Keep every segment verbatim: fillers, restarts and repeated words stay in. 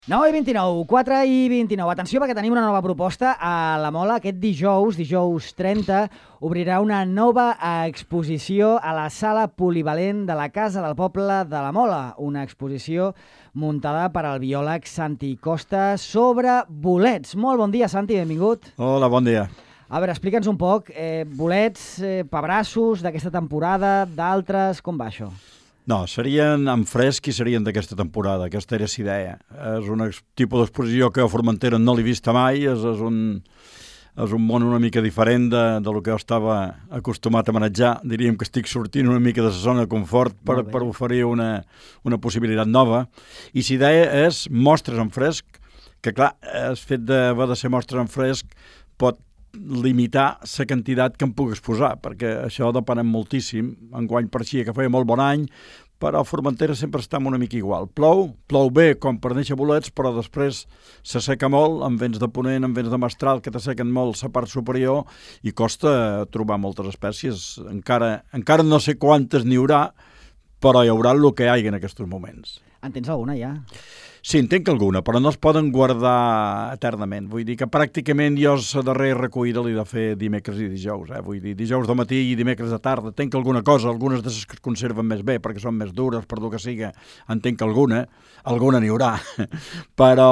nou i vint-i-nou, quatre i vint-i-nou. Atenció perquè tenim una nova proposta a la Mola. Aquest dijous, dijous trenta, obrirà una nova exposició a la sala polivalent de la Casa del Poble de la Mola. Una exposició muntada per al biòleg Santi Costa sobre bolets. Molt bon dia, Santi, benvingut. Hola, bon dia. A veure, explica'ns un poc, eh, bolets, eh, pebrassos d'aquesta temporada, d'altres, com va això? No, serien en fresc i serien d'aquesta temporada, aquesta era la idea. És un tipus d'exposició que a Formentera no l'he vista mai, és, és, un, és un món una mica diferent de, de lo que jo estava acostumat a manejar. Diríem que estic sortint una mica de la zona de confort per, per oferir una, una possibilitat nova. I la idea és mostres en fresc, que clar, el fet d'haver de ser mostres en fresc pot limitar la quantitat que em puc exposar, perquè això depenem moltíssim. Enguany pareixia que feia molt bon any, però a Formentera sempre estem una mica igual. Plou, plou bé com per néixer bolets, però després s'asseca molt, amb vents de ponent, amb vents de mestral, que t'assequen molt la part superior, i costa trobar moltes espècies. Encara, encara no sé quantes n'hi haurà, però hi haurà el que hi hagi en aquests moments. En tens alguna ja? Sí, en tenc alguna, però no es poden guardar eternament. Vull dir que pràcticament jo la darrera recollida l'he de fer dimecres i dijous. Eh? Vull dir, dijous de matí i dimecres de tarda. Tenc alguna cosa, algunes de les que es conserven més bé, perquè són més dures, per el que siga, en tenc alguna. Alguna n'hi haurà. Però,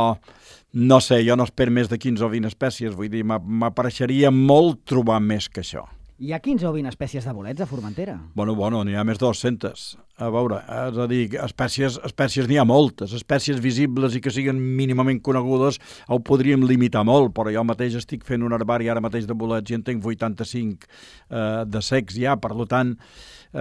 no sé, jo no espero més de quinze o vint espècies. Vull dir, m'apareixeria molt trobar més que això. Hi ha quinze o vint espècies de bolets a Formentera? Bueno, bueno, n'hi ha més de dues-centes. A veure, és a dir, espècies, espècies n'hi ha moltes. Espècies visibles i que siguin mínimament conegudes ho podríem limitar molt, però jo mateix estic fent un herbari ara mateix de bolets i en tenc vuitanta-cinc eh, de secs ja, per tant, eh,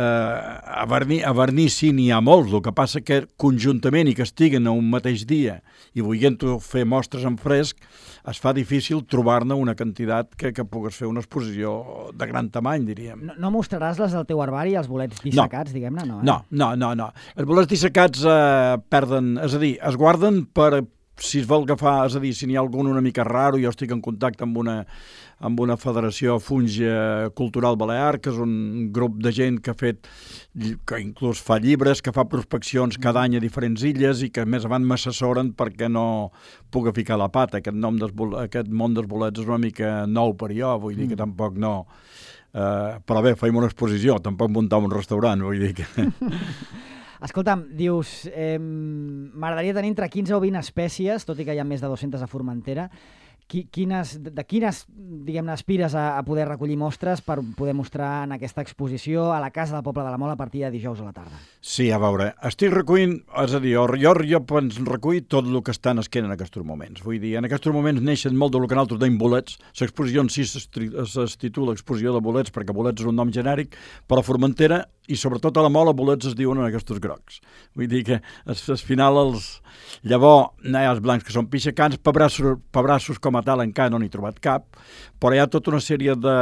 a Verní, a Verní sí n'hi ha molts, el que passa que conjuntament i que estiguen a un mateix dia i volent-ho fer mostres en fresc, es fa difícil trobar-ne una quantitat que, que pugues fer una exposició de gran tamany, diríem. No, no mostraràs les del teu herbari, els bolets dissecats, no. diguem-ne? No, eh? no, no, no, no. Els bolets dissecats eh, perden, és a dir, es guarden per, si es vol agafar, és a dir, si n'hi ha algun una mica raro, jo estic en contacte amb una, amb una federació Fungia Cultural Balear, que és un grup de gent que ha fet, que inclús fa llibres, que fa prospeccions cada any a diferents illes i que més avant m'assessoren perquè no puc ficar la pata. Aquest, nom dels, aquest món dels bolets és una mica nou per jo, vull dir que tampoc no... Uh, però bé, feim una exposició, tampoc muntar un restaurant, vull dir que... Escolta'm, dius, eh, m'agradaria tenir entre quinze o vint espècies, tot i que hi ha més de dues-centes a Formentera. Quines, de quines, diguem-ne, aspires a, a poder recollir mostres per poder mostrar en aquesta exposició a la Casa del Poble de la Mola a partir de dijous a la tarda? Sí, a veure, estic recollint, és a dir, jo, jo, jo ens recull tot el que està nasquent en aquests moments. Vull dir, en aquests moments neixen molt del que nosaltres deim bolets. L'exposició en si es titula Exposició de bolets, perquè bolets és un nom genèric, però a Formentera i sobretot a la Mola bolets es diuen en aquests grocs. Vull dir que al final els... Llavors, hi ha els blancs que són pixacants, pebrassos, pebrassos com a tal encara no n'he trobat cap, però hi ha tota una sèrie de,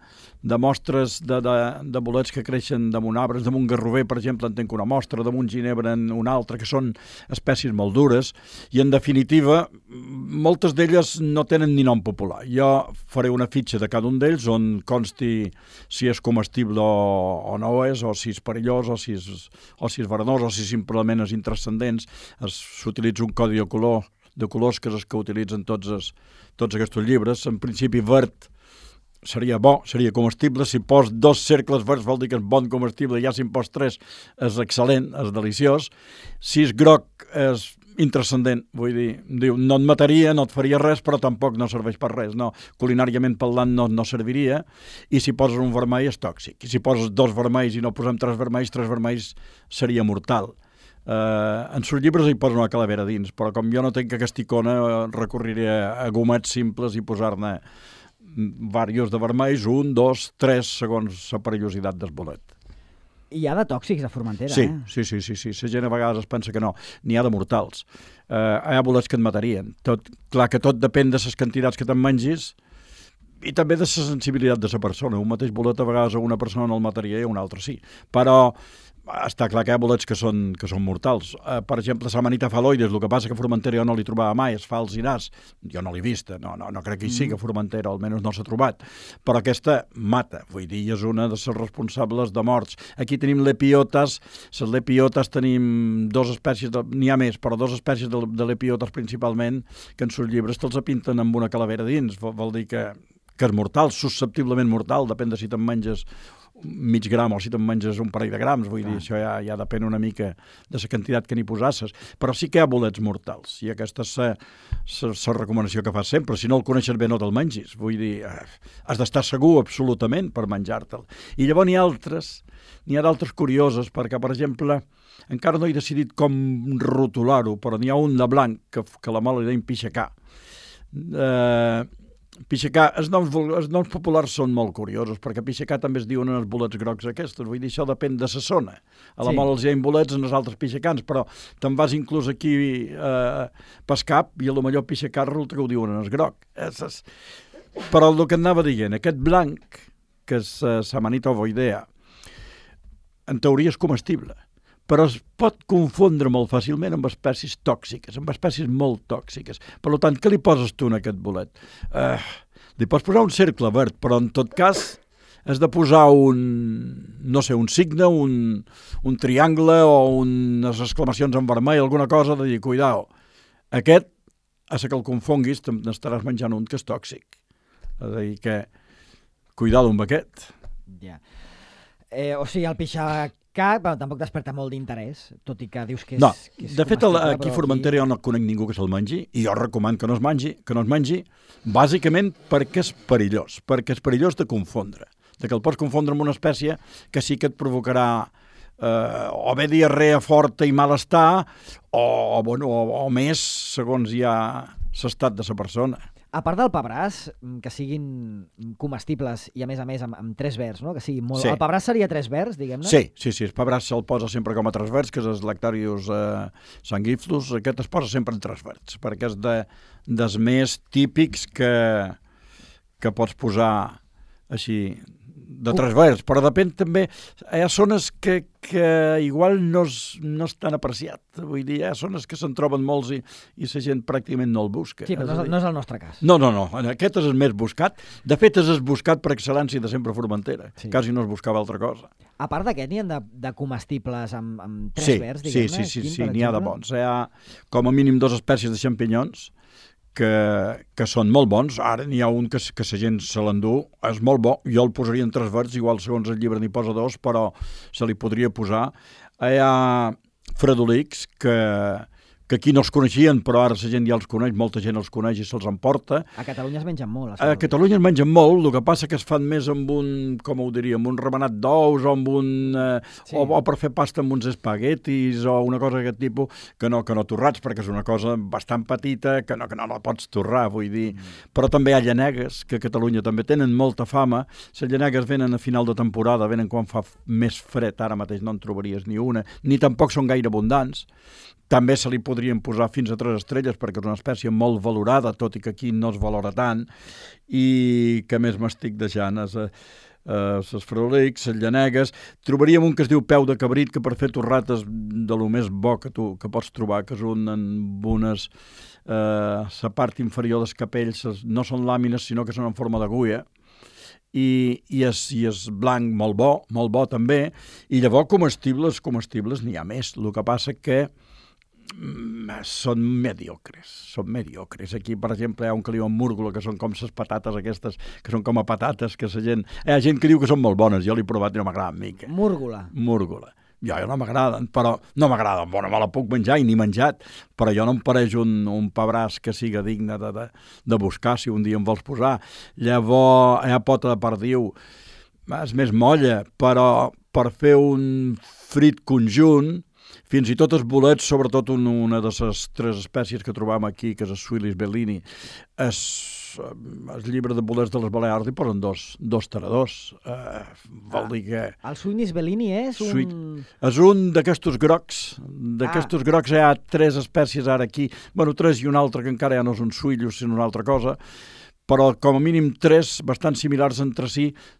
de mostres de, de, de bolets que creixen damunt arbres. Damunt garrover, per exemple, en tenc una mostra, damunt ginebre en una altra, que són espècies molt dures, i en definitiva, moltes d'elles no tenen ni nom popular. Jo faré una fitxa de cada un d'ells on consti si és comestible o, o no és, o si és perillós, o si és, o si és verenós, o si simplement és intranscendents. S'utilitza un codi de color de colors que és els que utilitzen tots, els, tots aquests llibres. En principi, verd seria bo, seria comestible. Si pos dos cercles verds vol dir que és bon comestible, ja si en pos tres és excel·lent, és deliciós. Si és groc és intrascendent, vull dir, diu, no et mataria, no et faria res, però tampoc no serveix per res, no, culinàriament parlant no, no serviria, i si poses un vermell és tòxic, i si poses dos vermells i no posem tres vermells, tres vermells seria mortal. Uh, en sus llibres hi posa una calavera dins, però com jo no tenc aquesta icona, recorriré a gomets simples i posar-ne diversos de vermells, un, dos, tres, segons la perillositat del bolet. Hi ha de tòxics a Formentera, sí, eh? Sí, sí, sí, sí. La gent a vegades es pensa que no. N'hi ha de mortals. Uh, hi ha bolets que et matarien. Tot, clar que tot depèn de les quantitats que te'n mengis i també de la sensibilitat de la persona. Un mateix bolet a vegades a una persona no el mataria i a una altra sí. Però està clar que hi ha bolets que són, que són mortals. Uh, per exemple, Samanita phalloides, el que passa que a Formentera jo no l'hi trobava mai, es fa al Zinàs. Jo no l'he vista, no, no, no crec que hi sigui, a Formentera, almenys no s'ha trobat. Però aquesta mata, vull dir, és una de les responsables de morts. Aquí tenim lepiotes, les lepiotes tenim dos espècies, n'hi ha més, però dos espècies de, de lepiotes principalment, que en sus llibres te'ls pinten amb una calavera dins. Vol, vol dir que, que és mortal, susceptiblement mortal, depèn de si te'n menges mig gram o si te'n menges un parell de grams, vull dir, això ja, ja depèn una mica de la quantitat que n'hi posasses, però sí que hi ha bolets mortals, i aquesta és la recomanació que fas sempre. Si no el coneixes bé no te'l mengis, vull dir, has d'estar segur absolutament per menjar-te'l. I llavors n'hi ha altres, n'hi ha d'altres curioses, perquè, per exemple, encara no he decidit com rotular-ho, però n'hi ha un de blanc que, que la mola li deim pixacà. Eh... Pixacà, els noms, els noms populars són molt curiosos, perquè pixacà també es diuen els bolets grocs aquests, vull dir, això depèn de sa zona. A la sí. Mola els hi ha bolets en els altres pixacans, però te'n vas inclús aquí eh, pescar i a lo millor pixacà resulta que ho diuen en els groc. És, és... Però el que anava dient, aquest blanc, que és uh, Samanita ovoidea, en teoria és comestible, però es pot confondre molt fàcilment amb espècies tòxiques, amb espècies molt tòxiques. Per tant, què li poses tu en aquest bolet? Uh, li pots posar un cercle verd, però en tot cas has de posar un, no sé, un signe, un, un triangle o unes exclamacions en vermell, alguna cosa de dir, cuidao, aquest, a ser que el confonguis, n'estaràs menjant un que és tòxic. És a dir, que cuidado amb aquest. Ja. Eh, o sigui, el pixac que bueno, tampoc desperta molt d'interès, tot i que dius que és... No, que és de fet, el, aquí a Formentera aquí... jo no conec ningú que se'l mengi, i jo recomano que no es mengi, que no es mengi, bàsicament perquè és perillós, perquè és perillós de confondre, de que el pots confondre amb una espècie que sí que et provocarà eh, o bé diarrea forta i malestar, o, bueno, o, o més, segons ja l'estat de la persona. A part del pebràs, que siguin comestibles i, a més a més, amb, amb tres verds, no? Que sigui molt... Sí. El pebràs seria tres verds, diguem-ne? Sí, sí, sí, el pebràs se'l posa sempre com a tres verds, que és el Lactarius eh, sanguiflus, aquest es posa sempre en tres verds, perquè és de, dels més típics que, que pots posar així de tres verds, però depèn també, hi ha zones que, que igual no és, no és tan apreciat, vull dir, hi ha zones que se'n troben molts i, i la gent pràcticament no el busca. Sí, però no és, no és el nostre cas. No, no, no, aquest és el més buscat, de fet és el buscat per excel·lència de sempre Formentera, sí. Quasi no es buscava altra cosa. A part d'aquest, n'hi ha de, de comestibles amb, amb tres sí, verds, diguem-ne? Sí, sí, sí, sí, n'hi ha de bons, hi ha com a mínim dues espècies de xampinyons, Que, que són molt bons. Ara n'hi ha un que, que la gent se l'endú, és molt bo, jo el posaria en tres verds, igual segons el llibre n'hi posa dos, però se li podria posar. Hi ha fredolics que, que aquí no els coneixien, però ara la gent ja els coneix, molta gent els coneix i se'ls emporta. A Catalunya es mengen molt. A Catalunya es mengen molt, el que passa que es fan més amb un, com ho diria, amb un remenat d'ous o amb un... Eh, sí. o, o per fer pasta amb uns espaguetis o una cosa d'aquest tipus, que no, que no torrats, perquè és una cosa bastant petita, que no, que no la pots torrar, vull dir. Mm. Però també hi ha llanegues, que a Catalunya també tenen molta fama. Les llanegues venen a final de temporada, venen quan fa més fred, ara mateix no en trobaries ni una, ni tampoc són gaire abundants. També se li podrien posar fins a tres estrelles perquè és una espècie molt valorada, tot i que aquí no es valora tant, i que més m'estic deixant és eh, els fredolics, les llanegues. Trobaríem un que es diu peu de cabrit, que per fer torrates de lo més bo que tu que pots trobar, que és un amb unes... Eh, la part inferior dels capells no són làmines, sinó que són en forma d'agulla, i, i, és, i és blanc molt bo, molt bo també, i llavors comestibles, comestibles n'hi ha més. El que passa que són mediocres, són mediocres. Aquí, per exemple, hi ha un que li diuen múrgola, que són com les patates aquestes, que són com a patates, que la gent... Hi ha gent que diu que són molt bones, jo l'he provat i no m'agrada a mi. Que... Múrgola. Múrgola. Jo, jo no m'agraden, però no m'agraden, bueno, me la puc menjar i ni menjat, però jo no em pareix un, un pebràs que siga digne de, de, de buscar, si un dia em vols posar. Llavors, hi ha pota de perdiu, és més molla, però per fer un frit conjunt, fins i tot els bolets, sobretot un, una de les tres espècies que trobam aquí, que és el Suilis bellini, és, el llibre de bolets de les Balears hi posen dos, dos taradors. Eh, vol dir que... El Suilis bellini és un... Suit, és un d'aquestos grocs. D'aquestos ah. grocs hi ha tres espècies ara aquí. Bueno, tres i un altre que encara ja no és un suillos, sinó una altra cosa. Però com a mínim tres bastant similars entre si,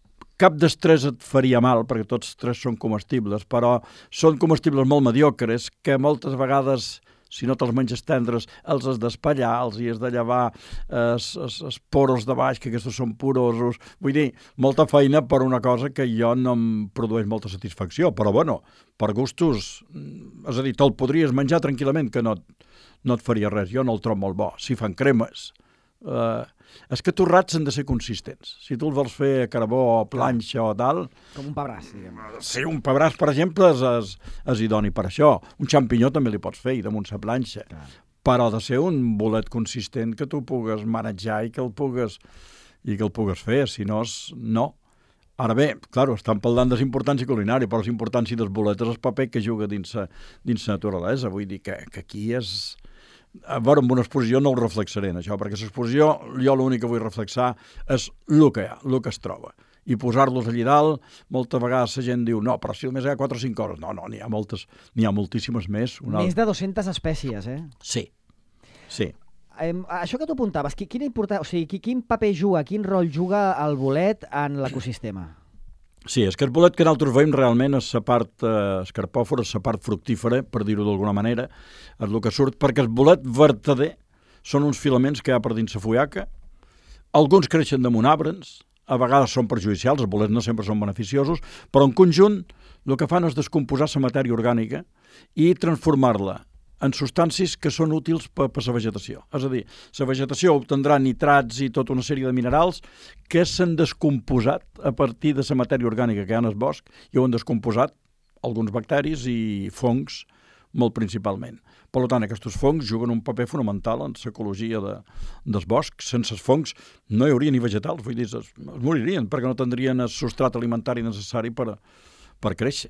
cap dels tres et faria mal, perquè tots tres són comestibles, però són comestibles molt mediocres que moltes vegades, si no te'ls menges tendres, els has d'espallar, els hi has de llevar els, els, els poros de baix, que aquests són porosos. Vull dir, molta feina per una cosa que jo no em produeix molta satisfacció, però bueno, per gustos, és a dir, te'l podries menjar tranquil·lament, que no, no et faria res. Jo no el trobo molt bo. Si fan cremes... Uh, és que torrats han de ser consistents. Si tu els vols fer a carbó o planxa o tal... Com un pebràs, diguem. Sí, un pebràs, per exemple, és, és, és idoni per això. Un xampinyó també li pots fer, i damunt sa planxa. Clar. Però ha de ser un bolet consistent que tu pugues manejar i que el pugues, i que el pugues fer, si no, és, no. Ara bé, clar, estan parlant d'importància culinària, però l'importància dels bolets és el paper que juga dins la naturalesa. Vull dir que, que aquí és... A veure, amb una exposició no ho reflexaré, en això, perquè l'exposició jo l'únic que vull reflexar és el que hi ha, el que es troba. I posar-los allà dalt, moltes vegades la gent diu, no, però si només hi ha quatre o cinc coses. No, no, n'hi ha moltes, n'hi ha moltíssimes més. Una... Més de dues-centes espècies, eh? Sí, sí. Eh, això que tu apuntaves, quina importància, o sigui, quin paper juga, quin rol juga el bolet en l'ecosistema? Sí, és que el bolet que nosaltres veiem realment és la part eh, escarpòfora, és la part fructífera, per dir-ho d'alguna manera, és el que surt, perquè el bolet vertader són uns filaments que hi ha per dins la fullaca, alguns creixen damunt arbres, a vegades són perjudicials, els bolets no sempre són beneficiosos, però en conjunt el que fan és descomposar la matèria orgànica i transformar-la en substàncies que són útils per a la vegetació. És a dir, la vegetació obtendrà nitrats i tota una sèrie de minerals que s'han descomposat a partir de la matèria orgànica que hi ha en el bosc i ho han descomposat alguns bacteris i fongs, molt principalment. Per tant, aquests fongs juguen un paper fonamental en l'ecologia de, dels boscs. Sense els fongs no hi hauria ni vegetals, vull dir, es, es moririen perquè no tindrien el substrat alimentari necessari per, per créixer.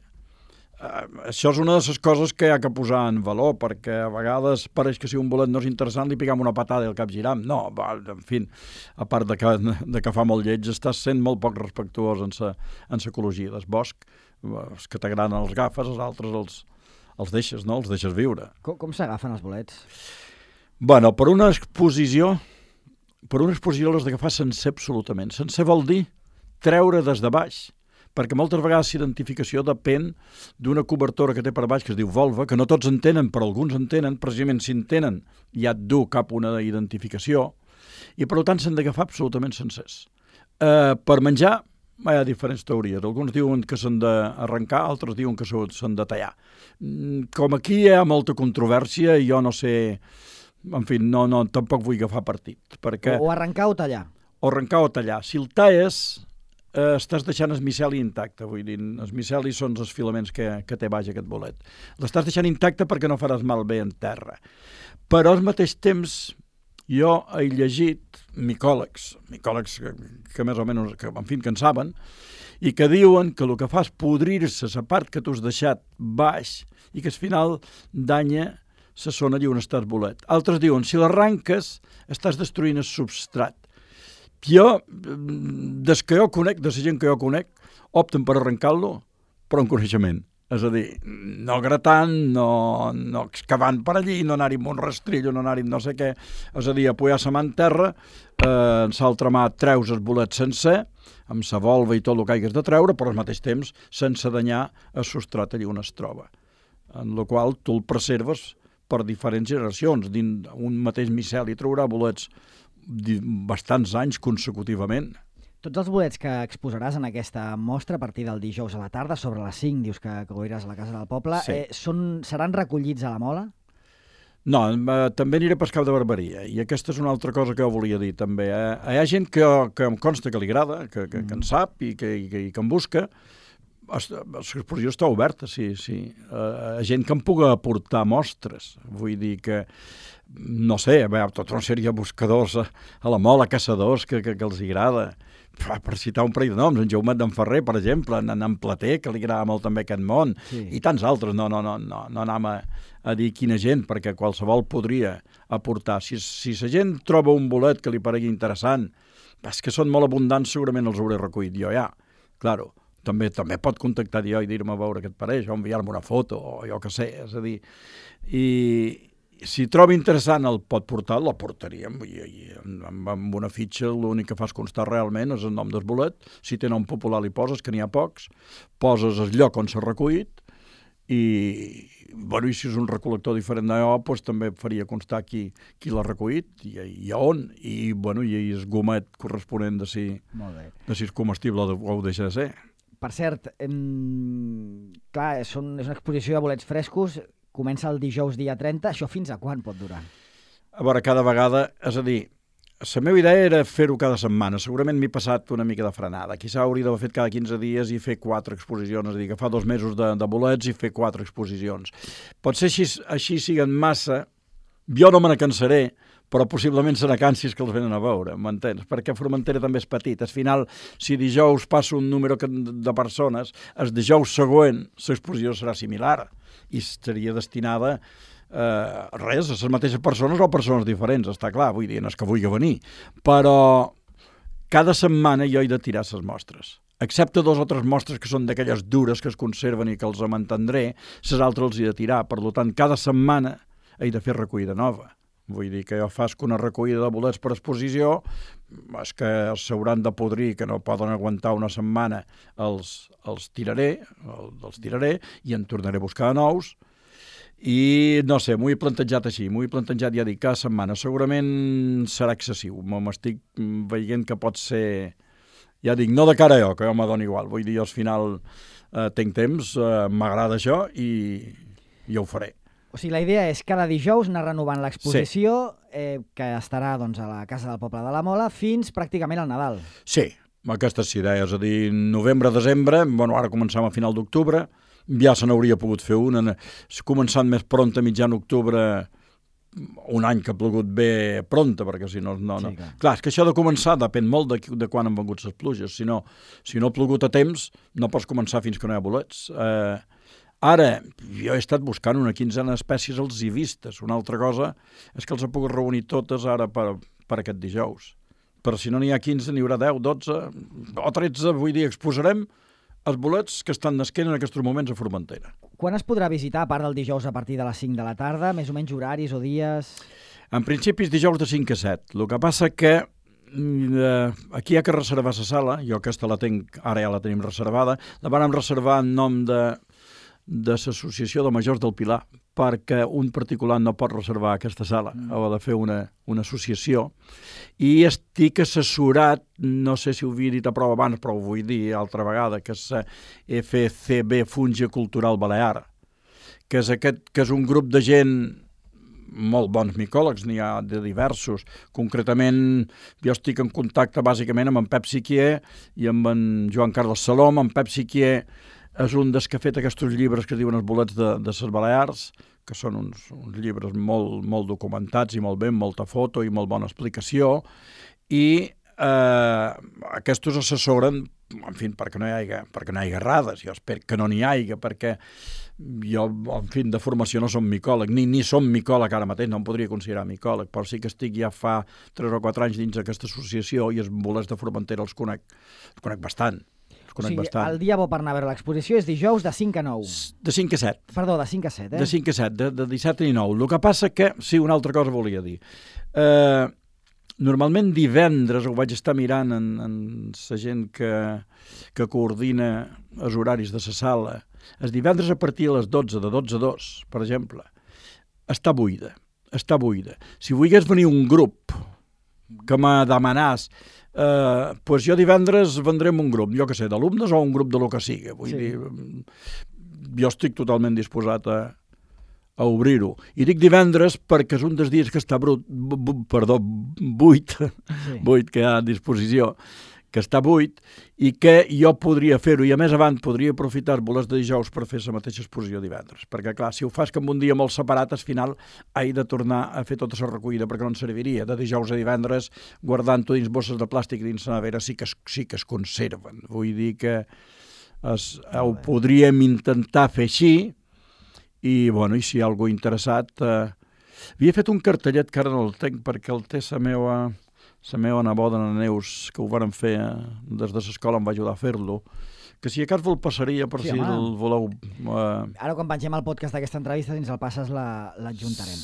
Uh, això és una de les coses que hi ha que posar en valor, perquè a vegades pareix que si un bolet no és interessant li pigam una patada i el cap giram. No, va, en fi, a part de que, de que fa molt lleig, estàs sent molt poc respectuós en l'ecologia del bosc. Els que t'agraden els agafes, els altres els, els deixes, no? Els deixes viure. Com, com s'agafen els bolets? Bueno, per una exposició, per una exposició l'has d'agafar sencer absolutament. Sencer vol dir treure des de baix, perquè moltes vegades l'identificació depèn d'una cobertora que té per baix que es diu volva, que no tots en tenen, però alguns en tenen, precisament si en tenen ja et du cap una identificació, i per tant s'han d'agafar absolutament sencers. Eh, per menjar hi ha diferents teories. Alguns diuen que s'han d'arrencar, altres diuen que s'han de tallar. Com aquí hi ha molta controvèrsia, jo no sé... En fi, no, no, tampoc vull agafar partit. Perquè... O arrencar o tallar. O arrencar o tallar. Si el talles... Eh, estàs deixant el miceli intacte, vull dir, els micelis són els filaments que, que té baix aquest bolet. L'estàs deixant intacte perquè no faràs malbé en terra. Però al mateix temps jo he llegit micòlegs, micòlegs que, que més o menys, que, en fi, que en saben, i que diuen que el que fa és podrir-se la part que tu has deixat baix i que al final danya la zona allà on està el bolet. Altres diuen, si l'arranques, estàs destruint el substrat. Jo, des que jo conec, de la gent que jo conec, opten per arrencar-lo, però en coneixement. És a dir, no gratant, no, no excavant per allí, no anar-hi amb un rastrillo, no anar-hi no sé què. És a dir, apoyar la mà en terra, eh, en l'altra mà treus el bolet sencer, amb la volva i tot el que hagues de treure, però al mateix temps sense danyar el substrat allí on es troba. En la qual tu el preserves per diferents generacions. Dins un mateix miceli traurà bolets bastants anys consecutivament. Tots els bolets que exposaràs en aquesta mostra a partir del dijous a la tarda, sobre les cinc, dius que, que ho iràs a la Casa del Poble, sí. eh, són, seran recollits a la Mola? No, eh, també aniré a pescar de barberia, i aquesta és una altra cosa que jo volia dir també. Eh? Hi ha gent que, que em consta que li agrada, que, que, que en sap i que, i que, i que en busca. L'exposició està oberta, sí, sí. Uh, gent que em pugui aportar mostres. Vull dir que, no sé, veure, tota una sèrie de buscadors a, a la Mola, caçadors, que, que, que els agrada. Per citar un parell de noms, en Jaumet d'en Ferrer, per exemple, en, en Plater, que li agrada molt també aquest món, sí. I tants altres. No, no, no, no, no anem a, a dir quina gent, perquè qualsevol podria aportar. Si, si la gent troba un bolet que li paregui interessant, és que són molt abundants, segurament els hauré recollit jo ja, claro. També també pot contactar jo i dir-me a veure què et pareix, o enviar-me una foto, o jo què sé, és a dir... I si troba interessant el pot portar, la portaríem. I, i amb, amb una fitxa l'únic que fas constar realment és el nom del bolet. Si té nom popular li poses, que n'hi ha pocs, poses el lloc on s'ha recollit i, bueno, i si és un recol·lector diferent d'allò, doncs també faria constar qui, qui l'ha recollit i, i a on. I, bueno, i el gomet corresponent de si, de si és comestible o ho deixa de ser. Per cert, em... clar, són, és una exposició de bolets frescos. Comença el dijous dia trenta, això fins a quan pot durar? A veure, cada vegada, és a dir, la meva idea era fer-ho cada setmana, segurament m'he passat una mica de frenada, quizà hauria d'haver fet cada quinze dies i fer quatre exposicions, és a dir, que fa dos mesos de, de bolets i fer quatre exposicions. Potser així, així siguen massa, jo no me ne cansaré, però possiblement se n'acansis que els venen a veure, m'entens? Perquè Formentera també és petit. Al final, si dijous passa un número de persones, el dijous següent l'exposició serà similar i seria destinada eh, res, a les mateixes persones o a persones diferents, està clar, vull dir, no és que vulgui venir. Però cada setmana jo he de tirar les mostres. Excepte dos o tres mostres que són d'aquelles dures que es conserven i que els mantindré, les altres els he de tirar. Per tant, cada setmana he de fer recollida nova. Vull dir que jo fas que una recollida de bolets per exposició, és que s'hauran de podrir, que no poden aguantar una setmana, els, els tiraré, els tiraré i en tornaré a buscar de nous. I no sé, m'ho he plantejat així, m'ho he plantejat, ja dic, cada setmana. Segurament serà excessiu, m'estic veient que pot ser, ja dic, no de cara a jo, que jo m'adoni igual. Vull dir, jo al final eh, tinc temps, eh, m'agrada això i, i ho faré. O sigui, la idea és cada dijous anar renovant l'exposició, sí. eh, que estarà doncs, a la Casa del Poble de la Mola fins pràcticament al Nadal. Sí, aquesta és la idea, és a dir, novembre, desembre, bueno, ara començam a final d'octubre, ja se n'hauria pogut fer una, començant més pront a mitjan octubre, un any que ha plogut bé pronta, perquè si no... no, no. Sí, clar. Clar, és que això de començar depèn molt de, de quan han vengut les pluges, si no, si no ha plogut a temps no pots començar fins que no hi ha bolets. Eh, Ara, jo he estat buscant una quinzena d'espècies, els he vistes. Una altra cosa és que els he pogut reunir totes ara per, per aquest dijous. Però si no n'hi ha quinze, n'hi haurà deu, dotze o tretze, vull dir, exposarem els bolets que estan nasquent en aquests moments a Formentera. Quan es podrà visitar, a part del dijous a partir de les cinc de la tarda, més o menys horaris o dies? En principi és dijous de cinc a set. El que passa que eh, aquí hi ha que reservar la sala, jo aquesta la tinc, ara ja la tenim reservada, la vam reservar en nom de... de l'Associació de Majors del Pilar, perquè un particular no pot reservar aquesta sala, mm. ha de fer una, una associació, i estic assessorat, no sé si ho havia dit a prou abans, però ho vull dir altra vegada, que és F C B Funge Cultural Balear, que és, aquest, que és un grup de gent, molt bons micòlegs, n'hi ha de diversos. Concretament, jo estic en contacte bàsicament amb en Pep Siquier i amb en Joan Carles Salom. En Pep Siquier és un dels que ha fet aquests llibres que es diuen els bolets de, de les Balears, que són uns, uns llibres molt, molt documentats i molt bé, amb molta foto i molt bona explicació, i eh, aquests assessoren, en fi, perquè no hi hagi, perquè no hi hagi errades. Jo espero que no n'hi hagi, perquè jo, en fi, de formació no som micòleg, ni, ni som micòleg ara mateix, no em podria considerar micòleg, però sí que estic ja fa tres o quatre anys dins d'aquesta associació i els bolets de Formentera els conec, els conec bastant. O sigui, bastant. El dia bo per anar a veure l'exposició és dijous de cinc a nou. De cinc a set. Perdó, de cinc a set, eh? De cinc a set, de, de disset a dinou. El que passa que, sí, una altra cosa volia dir. Eh, normalment divendres, ho vaig estar mirant en, en la gent que, que coordina els horaris de la sala, els divendres a partir de les dotze, de dotze a dos, per exemple, està buida, està buida. Si volgués venir un grup que me demanàs Uh, pues jo divendres vendré amb un grup, jo que sé, d'alumnes o un grup de lo que sigui. Vull sí. dir, jo estic totalment disposat a, a obrir-ho. I dic divendres perquè és un dels dies que està brut, bu, bu, perdó, buit, sí. buit que hi ha a disposició, que està buit, i que jo podria fer-ho, i a més avant podria aprofitar bolets de dijous per fer la mateixa exposició divendres. Perquè, clar, si ho fas com un dia molt separat, al final he de tornar a fer tota la recollida, perquè no en serviria. De dijous a divendres, guardant-ho dins bosses de plàstic dins la nevera, sí que es, sí que es conserven. Vull dir que es, ho podríem intentar fer així, i, bueno, i si hi ha algú interessat... Eh... Havia fet un cartellet que ara no el tenc, perquè el té la meva... la meva neboda na Neus, que ho varen fer des de l'escola, em va ajudar a fer-lo, que si a cas vol passaria per sí, si home. El voleu... Eh... Ara quan pengem el podcast d'aquesta entrevista, dins el passes l'adjuntarem.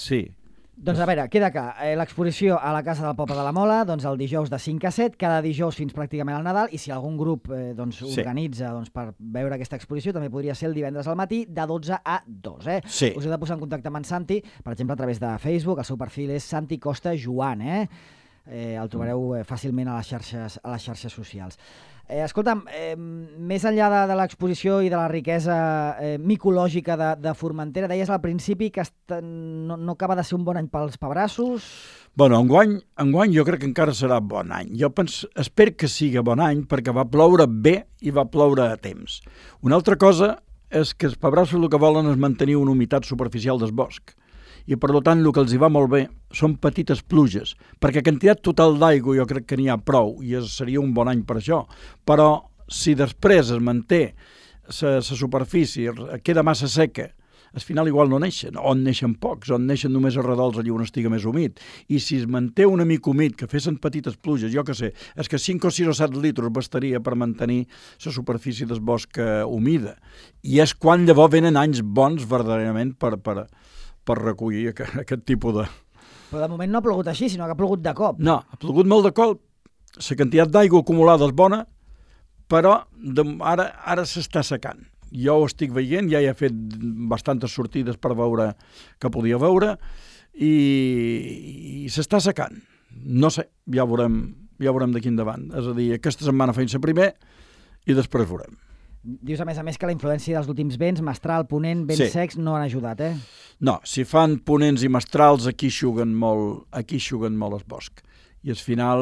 Sí. Doncs a veure, queda clar, eh, l'exposició a la Casa del Poble de la Mola, doncs el dijous de cinc a set, cada dijous fins pràcticament al Nadal, i si algun grup eh, doncs, Sí. organitza doncs, per veure aquesta exposició, també podria ser el divendres al matí, de dotze a dos. Eh? Sí. Us heu de posar en contacte amb en Santi, per exemple, a través de Facebook, el seu perfil és Santi Costa Joan, eh? Eh, el trobareu eh, fàcilment a les xarxes, a les xarxes socials. Eh, escolta'm, eh, més enllà de, de l'exposició i de la riquesa eh, micològica de, de Formentera, deies al principi que esta, no, no acaba de ser un bon any pels pebrassos. Bueno, enguany, enguany jo crec que encara serà bon any. Jo pens, espero que sigui bon any perquè va ploure bé i va ploure a temps. Una altra cosa és que els pebrassos el que volen és mantenir una humitat superficial del bosc. I per tant el que els hi va molt bé són petites pluges, perquè quantitat total d'aigua jo crec que n'hi ha prou i es, seria un bon any per això. Però si després es manté la superfície, queda massa seca, al final igual no neixen, o en neixen pocs, o en neixen només a redols allà on estiga més humit. I si es manté una mica humit, que fessin petites pluges, jo que sé, és que cinc o sis o set litres bastaria per mantenir la superfície del bosc humida. I és quan llavors venen anys bons verdaderament per... per per recollir aquest, aquest tipus de... Però de moment no ha plogut així, sinó que ha plogut de cop. No, ha plogut molt de cop, la quantitat d'aigua acumulada és bona, però de, ara, ara s'està secant. Jo ho estic veient, ja he fet bastantes sortides per veure que podia veure, i, i s'està secant. No sé, ja veurem, ja veurem d'aquí endavant. És a dir, aquesta setmana feim la primer i després veurem. Dius, a més a més, que la influència dels últims vents, mestral, ponent, vents Sí. secs, no han ajudat, eh? No, si fan ponents i mestrals, aquí xuguen molt, aquí xuguen molt el bosc. I al final...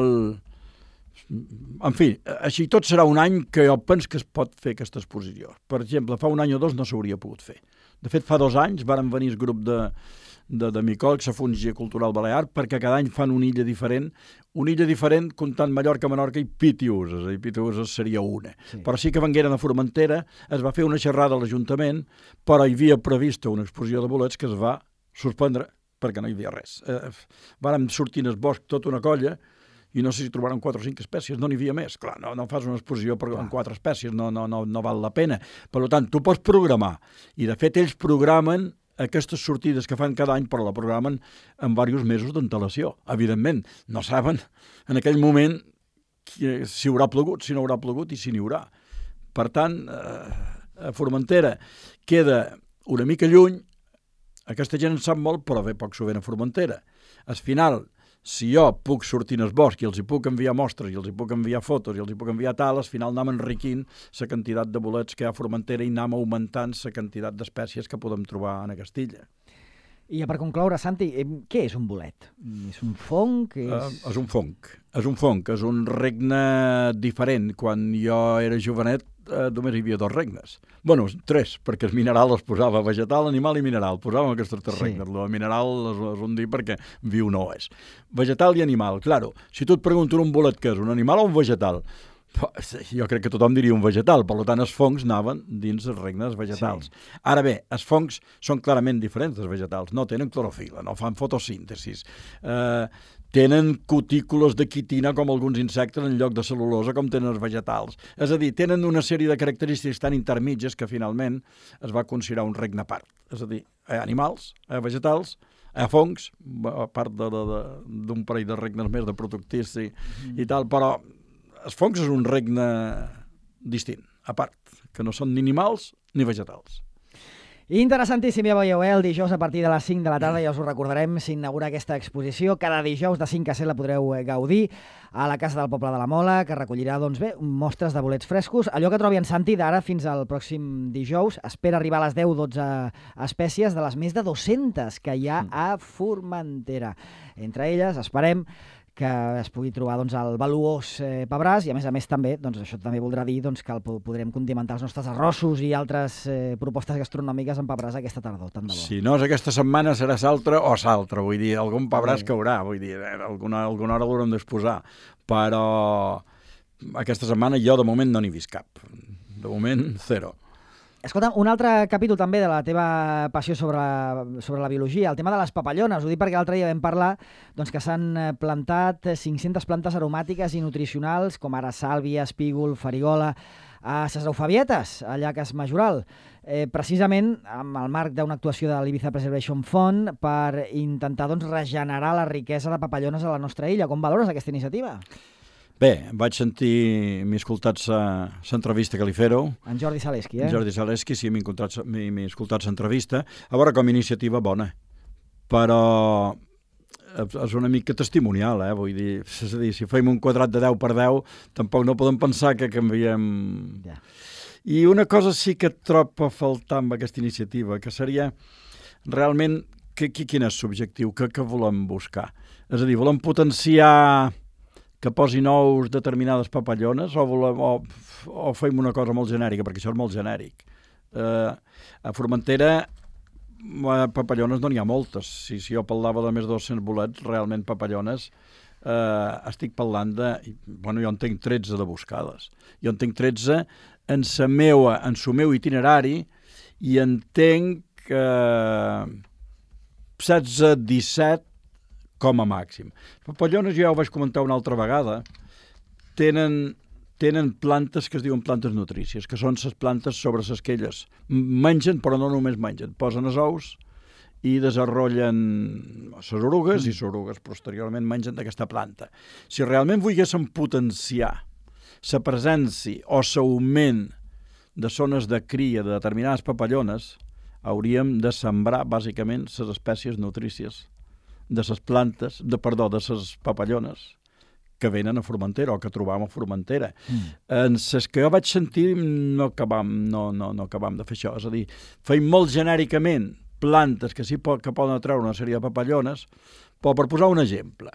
En fi, així tot serà un any que jo penso que es pot fer aquesta exposició. Per exemple, fa un any o dos no s'hauria pogut fer. De fet, fa dos anys varen venir el grup de, de, de micòlegs a Fungia Cultural Balear perquè cada any fan una illa diferent, una illa diferent comptant Mallorca, Menorca i Pitiuses, i Pitiuses seria una. Sí. Però sí que vengueren a Formentera, es va fer una xerrada a l'Ajuntament, però hi havia prevista una exposició de bolets que es va suspendre perquè no hi havia res. Eh, vàrem sortir en el bosc tota una colla i no sé si trobaran quatre o cinc espècies, no n'hi havia més. Clar, no, no fas una exposició per, amb quatre espècies, no, no, no, no val la pena. Per tant, tu pots programar, i de fet ells programen aquestes sortides que fan cada any, però la programen amb diversos mesos d'antelació. Evidentment, no saben en aquell moment si haurà plogut, si no haurà plogut i si n'hi haurà. Per tant, eh, a Formentera queda una mica lluny, aquesta gent en sap molt, però ve poc sovint a Formentera. Al final, si jo puc sortir en el bosc i els hi puc enviar mostres, i els hi puc enviar fotos, i els hi puc enviar tal, al final anem enriquint la quantitat de bolets que hi ha a Formentera i anem augmentant la quantitat d'espècies que podem trobar a Castilla. I per concloure, Santi, què és un bolet? És un fong? És, uh, és un fong. És un fong, és un regne diferent. Quan jo era jovenet uh, només hi havia dos regnes. Bueno, tres, perquè el mineral es posava vegetal, animal i mineral. Posàvem aquests tres Sí. regnes. El mineral és, és un dir perquè viu no és. Vegetal i animal. Claro, si tu et pregunto un bolet què és, un animal o un vegetal? Jo crec que tothom diria un vegetal, per tant els fongs anaven dins els regnes vegetals. Sí. Ara bé, els fongs són clarament diferents dels vegetals, no tenen clorofil·la, no fan fotosíntesis, eh, tenen cutícules de quitina com alguns insectes en lloc de cel·lulosa com tenen els vegetals. És a dir, tenen una sèrie de característiques tan intermitges que finalment es va considerar un regne a part. És a dir, hi ha animals, hi ha vegetals, hi ha fongs, a part d'un parell de regnes més de protoctici mm. i tal, però els fongs és un regne distint, a part, que no són ni animals ni vegetals. Interessantíssim, ja veieu, eh? El dijous a partir de les cinc de la tarda, ja us ho recordarem, s'inaugura aquesta exposició. Cada dijous de cinc a set la podreu gaudir a la Casa del Poble de la Mola, que recollirà, doncs bé, mostres de bolets frescos. Allò que trobi en Santi d'ara fins al pròxim dijous, espera arribar a les deu o dotze espècies de les més de dues-centes que hi ha a Formentera. Entre elles, esperem que es pugui trobar doncs, el valuós eh, pebràs i, a més a més, també, doncs, això també voldrà dir doncs, que el podrem condimentar els nostres arrossos i altres eh, propostes gastronòmiques amb pebràs aquesta tardor, tant de bo. Si no és aquesta setmana, serà l'altra o l'altra, vull dir, algun pebràs sí. caurà, vull dir, alguna, alguna hora l'haurem d'exposar, però aquesta setmana jo de moment no n'he vist cap, de moment, zero. Escolta'm, un altre capítol també de la teva passió sobre, sobre la biologia, el tema de les papallones. Ho dic perquè l'altre dia vam parlar doncs, que s'han plantat cinc-centes plantes aromàtiques i nutricionals, com ara sàlvia, espígol, farigola, a ses Eufabietes, a Llaques Majoral, eh, precisament amb el marc d'una actuació de l'Ibiza Preservation Fund per intentar doncs, regenerar la riquesa de papallones a la nostra illa. Com valores aquesta iniciativa? Bé, vaig sentir, m'he escoltat l'entrevista que li fero. En Jordi Zaleski, eh? En Jordi Zaleski, sí, m'he escoltat l'entrevista. A veure, com a iniciativa bona. Però és una mica testimonial, eh? Vull dir, és a dir, si fem un quadrat de deu per deu, tampoc no podem pensar que canviem... Ja. I una cosa sí que trobo a faltar amb aquesta iniciativa, que seria realment que, que, quin és l'objectiu, que, que volem buscar. És a dir, volem potenciar que posin ous determinades papallones o, volem, o, o fem una cosa molt genèrica, perquè això és molt genèric. Eh, a Formentera papallones no n'hi ha moltes. Si, si jo parlava de més de dos-cents bolets, realment papallones, eh, estic parlant de... Bueno, jo en tinc tretze de buscades. Jo en tinc tretze en sa meua, en su meu itinerari i entenc eh, setze disset com a màxim. Papallones, jo ja ho vaig comentar una altra vegada, tenen... tenen plantes que es diuen plantes nutrícies, que són les plantes sobre les quelles. Mengen, però no només mengen. Posen els ous i desenrotllen les orugues, i les orugues posteriorment mengen d'aquesta planta. Si realment volguéssim potenciar la presència o l'augment de zones de cria de determinades papallones, hauríem de sembrar, bàsicament, les espècies nutrícies de les plantes, de, perdó, de les papallones, que venen a Formentera o que trobam a Formentera. Mm. En les que jo vaig sentir no acabam, no, no, no acabam de fer això. És a dir, feim molt genèricament plantes que sí pot, que poden atreure una sèrie de papallones, però per posar un exemple,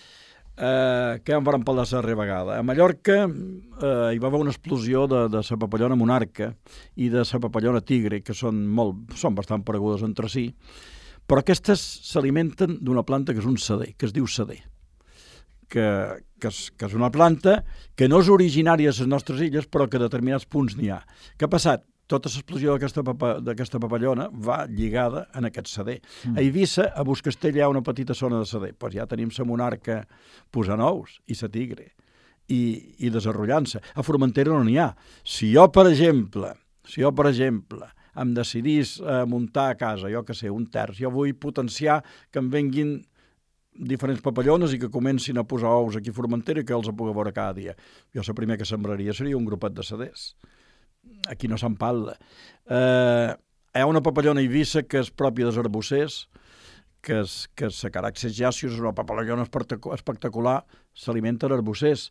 eh, que ja en vam parlar la darrera vegada, a Mallorca eh, hi va haver una explosió de, de la papallona monarca i de la papallona tigre, que són, molt, són bastant paregudes entre si, però aquestes s'alimenten d'una planta que és un sedé, que es diu sedé. Que, que, és, que és una planta que no és originària de les nostres illes, però que a determinats punts n'hi ha. Què ha passat? Tota l'explosió d'aquesta papa, d'aquesta papallona va lligada en aquest sedé. Mm. A Eivissa, a Buscastell, hi ha una petita zona de sedé. Pues ja tenim la monarca posant ous i la tigre i, i desenrotllant-se. A Formentera no n'hi ha. Si jo, per exemple, si jo, per exemple, em decidís a muntar a casa, jo que sé, un terç, jo vull potenciar que em venguin diferents papallones i que comencin a posar ous aquí a Formentera i que els pugui veure cada dia. Jo el primer que sembraria seria un grupet de seders. Aquí no se'n parla. Eh, hi ha una papallona a Eivissa que és pròpia dels arbussers, que és, que és la Caraxes jacius, és una papallona espectacular, s'alimenta d'arbussers.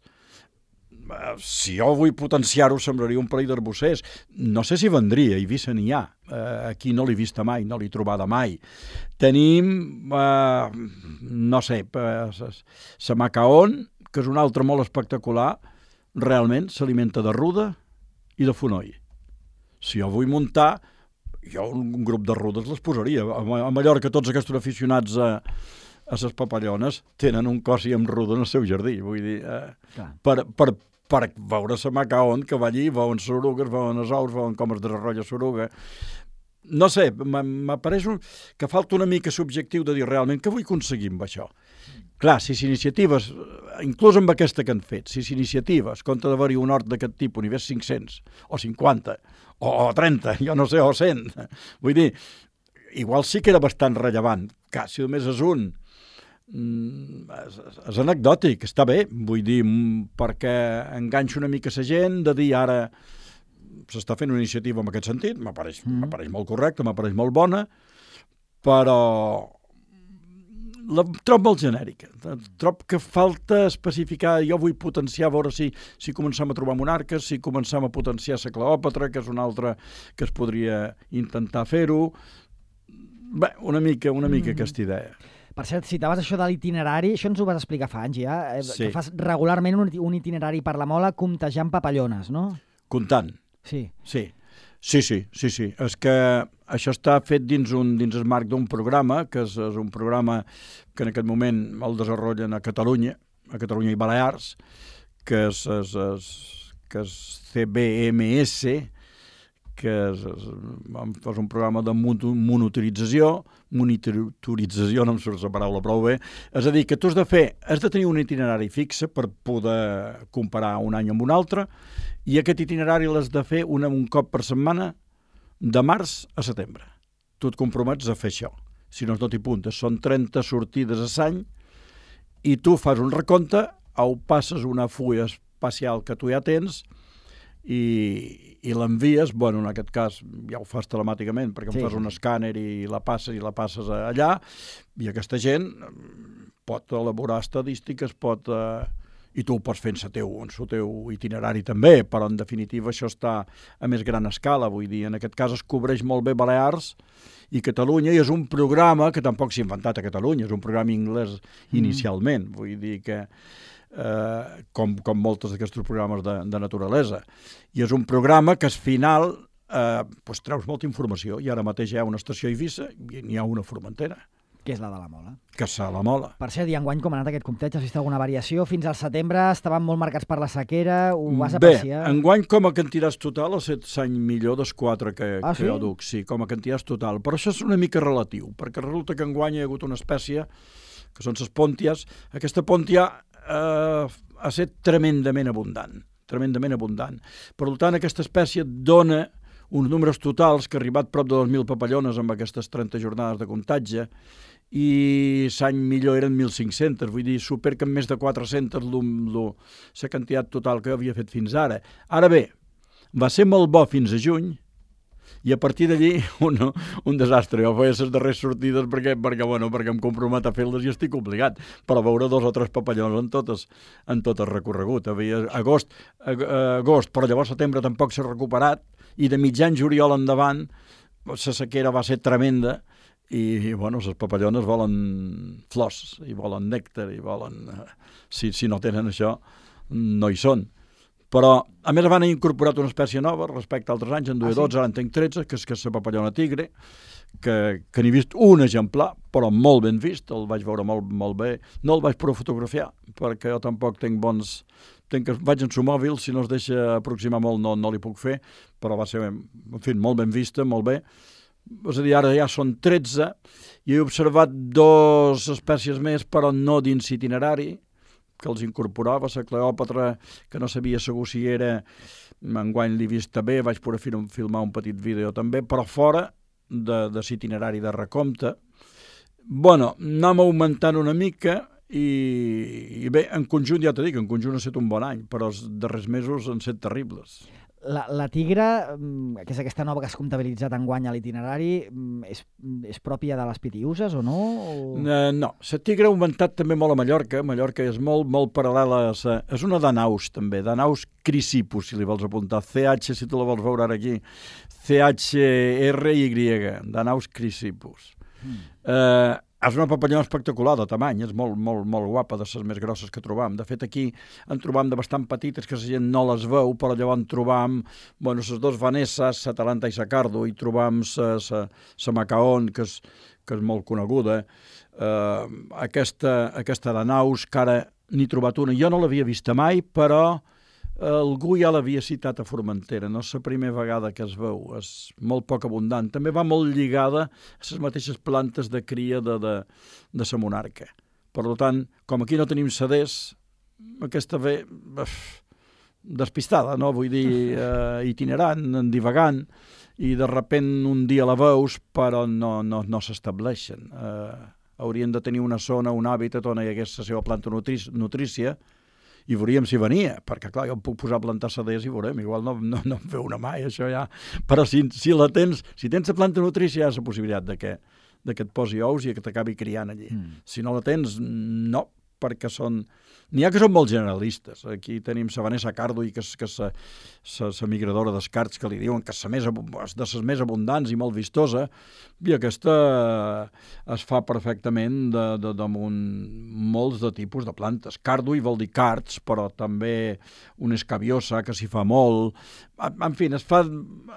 Si jo vull potenciar-ho, sembraria un parell d'arbussers. No sé si vendria, a Eivissa n'hi ha. Eh, aquí no l'he vista mai, no l'he trobada mai. Tenim, eh, no sé, la macaon, que és un altre molt espectacular, realment s'alimenta de ruda i de fonoll. Si jo vull muntar, jo un grup de rudes les posaria. A Mallorca tots aquests aficionats a, a les papallones tenen un cos i amb ruda en el seu jardí. Vull dir, eh, per, per, per veure la macaon que va allí, veuen les orugues, veuen els ous, veuen com es desenrotlla l'oruga. No sé, m'apareix un, que falta una mica l'objectiu de dir realment què vull aconseguir amb això. Clar, si iniciatives, inclús amb aquesta que han fet, si iniciatives, compte d'haver-hi un hort d'aquest tipus, n'hi hagués cinc-cents, o cinquanta, o, o trenta, jo no sé, o cent. Vull dir, igual sí que era bastant rellevant. Clar, si només és un, és, és anecdòtic, està bé, vull dir, perquè enganxa una mica la gent de dir ara s'està fent una iniciativa en aquest sentit, m'apareix mm. m'apareix molt correcta, m'apareix molt bona, però la trobo molt genèrica. Trobo que falta especificar, jo vull potenciar, a veure si, si comencem a trobar monarques, si comencem a potenciar la Cleòpatra, que és una altra que es podria intentar fer-ho. Bé, una mica, una mica mm. aquesta idea. Per cert, citaves això de l'itinerari, això ens ho vas explicar fa anys ja, eh, sí. que fas regularment un, un itinerari per la Mola comptejant papallones, no? Comptant. Sí. Sí, sí, sí, sí, sí. És que això està fet dins, un, dins el marc d'un programa, que és, és un programa que en aquest moment el desenvolupen a Catalunya, a Catalunya i Balears, que és, és, és, que és C B M S, que és, és, és un programa de monitorització, monitorització, no em surt la paraula prou bé, és a dir, que tu has de fer, has de tenir un itinerari fixe per poder comparar un any amb un altre, i aquest itinerari l'has de fer un, un cop per setmana de març a setembre. Tu et compromets a fer això, si no, no t'hi puntes. Són trenta sortides a l'any i tu fas un recompte, au passes una fulla espacial que tu ja tens i, i l'envies, bueno, en aquest cas ja ho fas telemàticament perquè sí. em fas un escàner i la passes i la passes allà, i aquesta gent pot elaborar estadístiques, pot... Eh, i tu ho pots fer en el teu, en el teu itinerari també, però en definitiva això està a més gran escala, vull dir, en aquest cas es cobreix molt bé Balears i Catalunya, i és un programa que tampoc s'ha inventat a Catalunya, és un programa anglès inicialment, mm. vull dir que eh, com, com molts d'aquests programes de, de naturalesa, i és un programa que al final eh, pues, treus molta informació, i ara mateix hi ha una estació a Eivissa i n'hi ha una a Formentera. Que és la de la Mola. Que és la Mola. Per cert, i enguany com ha anat aquest compteig? Has vist alguna variació? Fins al setembre estaven molt marcats per la sequera, ho vas apreciar? Bé, enguany com a quantitats total ha estat l'any millor dels quatre que, ah, que sí? jo duc, sí, com a quantitats total. Però això és una mica relatiu, perquè resulta que enguany hi ha hagut una espècie, que són les pònties. Aquesta pòntia eh, ha estat tremendament abundant, tremendament abundant. Per tant, aquesta espècie dona uns números totals que ha arribat prop de dos mil papallones amb aquestes trenta jornades de comptatge, i l'any millor eren mil cinc-cents, vull dir, superquen més de quatre-centes la quantitat total que havia fet fins ara. Ara bé, va ser molt bo fins a juny, i a partir d'allí un, un desastre. Jo feia les darreres sortides perquè, perquè, bueno, perquè em compromet a fer-les i estic obligat, però veure dos o tres papallons en totes, en tot el recorregut. Havia agost, agost, però llavors setembre tampoc s'ha recuperat, i de mitjan juliol endavant la sequera va ser tremenda, i, bueno, les papallones volen flors, i volen nèctar, i volen... Si, si no tenen això, no hi són. Però, a més, van incorporat una espècie nova respecte a altres anys, en duia ah, sí? dotze, ara en tenc tretze, que és, que és la papallona tigre, que, que n'he vist un exemplar, però molt ben vist, el vaig veure molt, molt bé. No el vaig poder fotografiar, perquè jo tampoc tenc bons... Tenc que vaig en su mòbil, si no es deixa aproximar molt no, no li puc fer, però va ser, en fi, molt ben vista, molt bé. És a dir, ara ja són tretze, i he observat dos espècies més, però no dins itinerari, que els incorporava, la Cleòpatra, que no sabia segur si era, enguany l'he vist bé, vaig poder filmar un petit vídeo també, però fora de, de l'itinerari de recompte. Bueno, anem augmentant una mica, i, i bé, en conjunt, ja t'he dit, en conjunt ha estat un bon any, però els darrers mesos han estat terribles. La, la tigra, que és aquesta nova que has comptabilitzat enguany a l'itinerari, és, és pròpia de les pitiuses o no? O... Uh, no, la tigra ha augmentat també molt a Mallorca. Mallorca és molt, molt paral·lela a sa... És una d'anaus, també, d'anaus crisipus, si li vols apuntar. C H, si tu la vols veure ara aquí. C H R Y, d'anaus crisipus. Mm. Uh, és una papallona espectacular de tamany, és molt, molt, molt guapa, de les més grosses que trobam. De fet, aquí en trobam de bastant petites que la gent no les veu, però llavors en trobam, bueno, les dos Vanesses, la Talanta i la Cardo, i trobam la Macaon, que és, que és molt coneguda. Uh, aquesta, aquesta d'anaus, que ara n'he trobat una. Jo no l'havia vista mai, però algú ja l'havia citat a Formentera, no és la primera vegada que es veu, és molt poc abundant. També va molt lligada a les mateixes plantes de cria de, de, de la monarca. Per tant, com aquí no tenim seders, aquesta ve uf, despistada, no? Vull dir, eh, itinerant, divagant, i de repent un dia la veus, però no, no, no s'estableixen. Eh, haurien de tenir una zona, un hàbitat on hi hagués la seva planta nutrí nutrícia, i veuríem si venia, perquè clar, jo em puc posar a plantar seders i veurem, igual no, no, no em feu una mai, això ja... Però si, si la tens, si tens la planta nutrícia, hi ha la possibilitat de que, de que et posi ous i que t'acabi criant allí. Mm. Si no la tens, no, perquè són... N'hi ha que són molt generalistes. Aquí tenim la Vanessa Cardo, i que és, que és la migradora d'escarts, que li diuen que és, més, és de les més abundants i molt vistosa, i aquesta es fa perfectament de, de, damunt molts de tipus de plantes. Cardo hi vol dir cards, però també una escabiosa, que s'hi fa molt. En fi, es fa,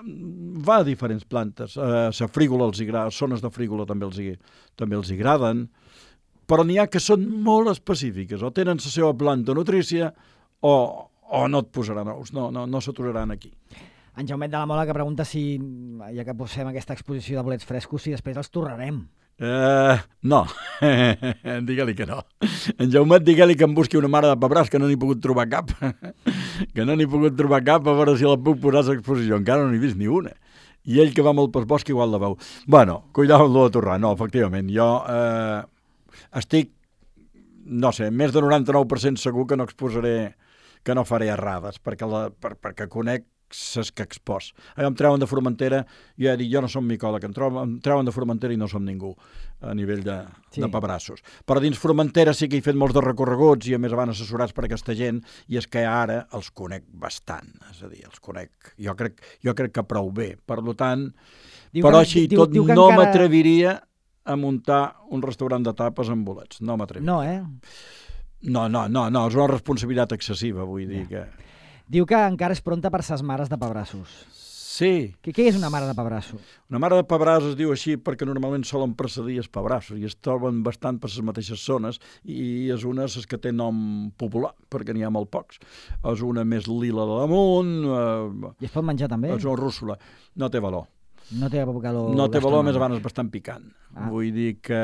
va a diferents plantes. La frígola els agrada, zones de frígola també els, també els agraden, però n'hi ha que són molt específiques, o tenen la seva planta nutrícia o, o no et posaran ous, no, no, no s'aturaran aquí. En Jaumet de la Mola que pregunta si, ja que posem aquesta exposició de bolets frescos, si després els torrarem. Uh, no, digue-li que no. En Jaumet, digue-li que em busqui una mare de pebràs, que no n'hi he pogut trobar cap. Que no n'hi he pogut trobar cap, a veure si la puc posar a l'exposició. Encara no n'he vist ni una. I ell que va molt pel bosc igual la veu. Bueno, cuidado amb lo de torrar. No, efectivament, jo eh, estic, no sé, més del noranta-nou per cent segur que no exposaré, que no faré errades, perquè, la, per, perquè conec ses que expos. Allò em treuen de Formentera, jo he dit, jo no som micòleg, em, troben, em treuen de Formentera i no som ningú a nivell de, sí. de pebrassos. Però dins Formentera sí que he fet molts de recorreguts i a més van assessorats per aquesta gent i és que ara els conec bastant, és a dir, els conec, jo crec, jo crec que prou bé. Per tant, diu però que, així diu, tot diu no encara... m'atreviria a muntar un restaurant de tapes amb bolets, no m'atreviria. No, eh? No, no, no, no, és una responsabilitat excessiva, vull dir ja. que... Diu que encara és pronta per ses mares de pebrassos. Sí. Què, què és una mare de pebrasso? Una mare de pebrassos es diu així perquè normalment solen precedir els pebrassos i es troben bastant per les mateixes zones i és una les que té nom popular, perquè n'hi ha molt pocs. És una més lila de damunt... Eh, I es pot menjar també? És una rússula. No té valor. No té valor... No té valor, més abans és bastant picant. Ah. Vull dir que...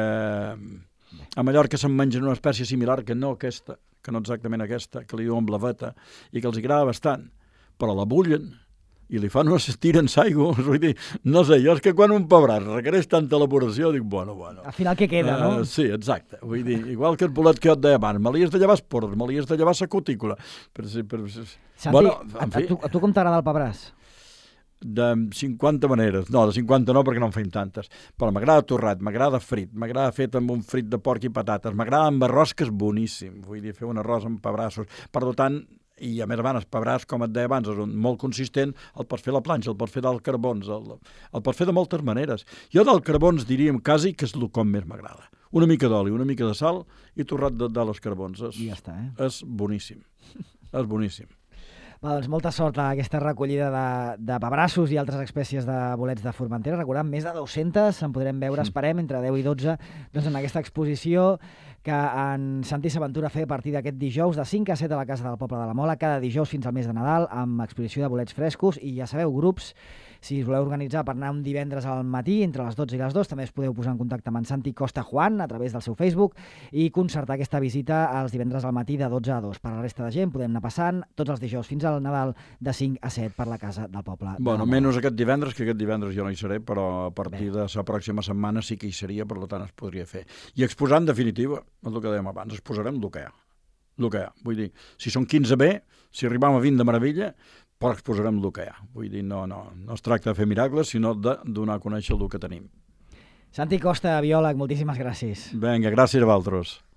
A Mallorca se'n mengen una espècie similar que no aquesta, que no exactament aquesta, que li diuen blaveta, i que els agrada bastant, però la bullen i li fan unes tiren s'aigua, vull dir, no sé, jo és que quan un pebràs requereix tanta elaboració, dic, bueno, bueno. Al final què queda, uh, no? Sí, exacte, vull dir, igual que el bolet que jo et deia abans, me li has de llevar esports, me li has de llevar sa cutícula. Per, per, Santi, bueno, en fi. A, tu, a tu com t'agrada el pebràs? De cinquanta maneres, no, de cinquanta no perquè no en feim tantes, però m'agrada torrat, m'agrada frit, m'agrada fet amb un frit de porc i patates, m'agrada amb arròs que és boníssim, vull dir, fer un arròs amb pebrassos, per tant, i a més abans, pebràs, com et deia abans, és un, molt consistent, el pots fer a la planxa, el pots fer del carbons, el, el pots fer de moltes maneres. Jo del carbons diríem quasi que és el com més m'agrada. Una mica d'oli, una mica de sal i torrat de, de les carbons. És, I ja està, eh? És boníssim, és boníssim. Va, doncs molta sort a aquesta recollida de, de pebrassos i altres espècies de bolets de Formentera. Recordem, més de dues-centes en podrem veure, esperem, entre deu i dotze, doncs en aquesta exposició que en Santi s'aventura a fer a partir d'aquest dijous de cinc a set a la Casa del Poble de la Mola, cada dijous fins al mes de Nadal, amb exposició de bolets frescos i ja sabeu, grups, si us voleu organitzar per anar un divendres al matí entre les dotze i les dues, també us podeu posar en contacte amb en Santi Costa Juan a través del seu Facebook i concertar aquesta visita els divendres al matí de dotze a dos. Per la resta de gent podem anar passant tots els dijous fins al Nadal de cinc a set per la Casa del Poble. Bueno, de menys aquest divendres, que aquest divendres jo no hi seré, però a partir Bé. de la pròxima setmana sí que hi seria, per tant es podria fer. I exposar, en definitiva, el que dèiem abans, exposarem el que hi ha. El que hi ha. Vull dir, si són quinze bé, si arribam a vint de meravella, però exposarem el que hi ha. Vull dir, no, no, no es tracta de fer miracles, sinó de donar a conèixer el que tenim. Santi Costa, biòleg, moltíssimes gràcies. Vinga, gràcies a vosaltres.